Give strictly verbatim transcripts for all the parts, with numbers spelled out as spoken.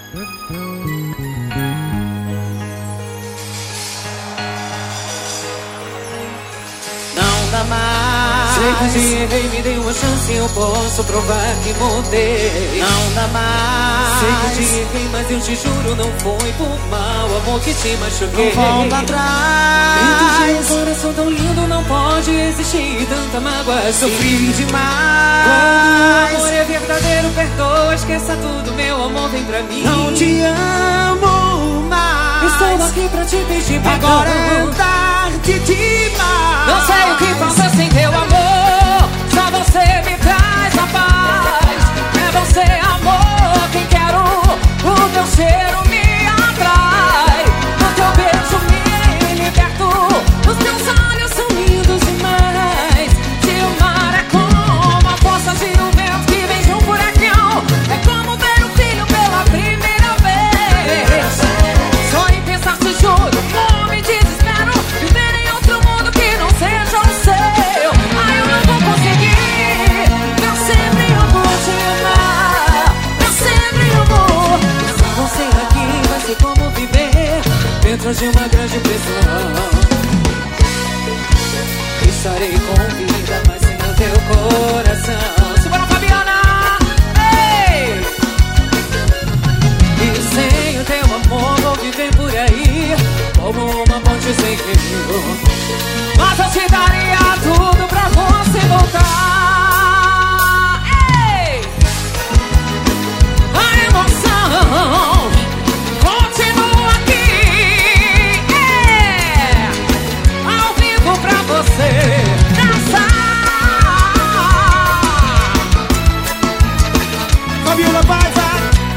Não dá mais. Sei que errei, me dê uma chance, eu posso provar que mudei. Não dá mais. Sei que te errei, mas eu te juro, não foi por mal, amor, que te machuquei. Não volta atrás. Dentro de um coração tão lindo não pode existir tanta mágoa assim. Sofri demais. Quando o amor é verdadeiro, perdoa, esqueça tudo, meu amor, vem pra mim. Não te amo mais. Estou aqui pra te pedir perdão. Agora é tarde demais. Não sei o que faço sem teu amor. Só você me traz a paz. É você, amor, quem quero. O teu cheiro me atrai. O teu beijo me liberto. Os teus olhos são lindos demais. Te amar é como a força de um vento que vem de um furacão. É como ver um filho pela primeira vez. Só em pensar, te juro, não me desespero. Viver em outro mundo que não seja o seu. Ah, eu não vou conseguir. Eu sempre eu vou te amar. Eu sempre eu vou. Sem você aqui vai ser como viver dentro de uma grande prisão. Estarei com vida, mas sem o teu coração. Simbora, Fabiana! Ei! E sem o teu amor vou viver por aí como uma ponte sem rio. Mas eu te daria tudo pra você voltar. Ei! A emoção continua aqui. É! Ao vivo pra você dançar. Fabiola, vai, vai.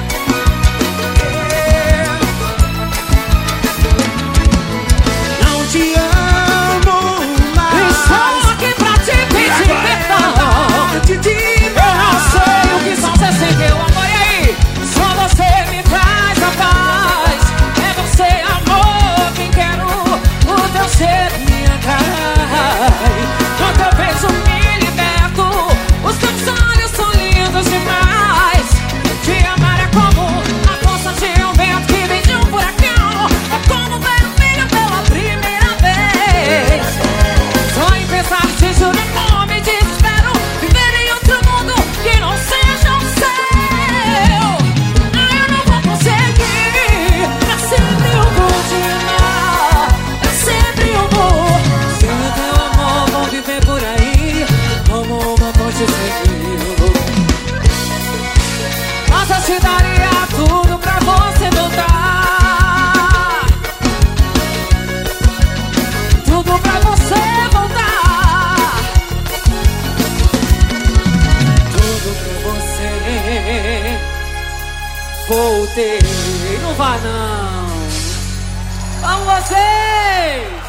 Não te amo mais. Estou aqui pra te pedir perdão. Te digo. Eu não sei o que fazer sem teu amor. E aí? Só você me traz a paz. É você, amor, quem quero. O teu cheiro me atrai. O teu beijo me liberto. Os teus olhos são lindos demais. Te amar é como a força de um vento que vem de um furacão. É como ver um filho pela primeira vez. Só em pensar, te juro, não me desespero. Viver em outro mundo que não seja o seu. Ah, eu não vou conseguir. Pra sempre eu vou te amar. Pra sempre eu vou. Sem o teu amor vou viver por aí como uma ponte sem fio. Mas eu te daria tudo pra você voltar. Tudo pra você voltar. Tudo pra você. Voltei. Não vá não. Vamos vocês.